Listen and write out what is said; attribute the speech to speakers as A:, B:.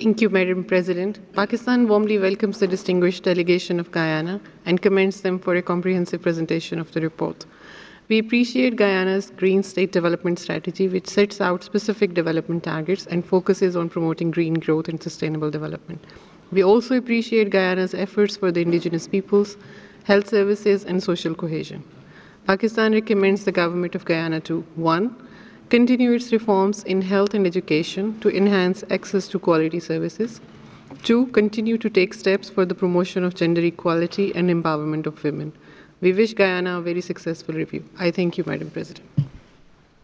A: Thank you, Madam President. Pakistan warmly welcomes the distinguished delegation of Guyana and commends them for a comprehensive presentation of the report. We appreciate Guyana's Green State Development Strategy, which sets out specific development targets and focuses on promoting green growth and sustainable development. We also appreciate Guyana's efforts for the indigenous peoples, health services, and social cohesion. Pakistan recommends the government of Guyana to 1. Continue its reforms in health and education to enhance access to quality services. 2. Continue to take steps for the promotion of gender equality and empowerment of women. We wish Guyana a very successful review. I thank you, Madam President.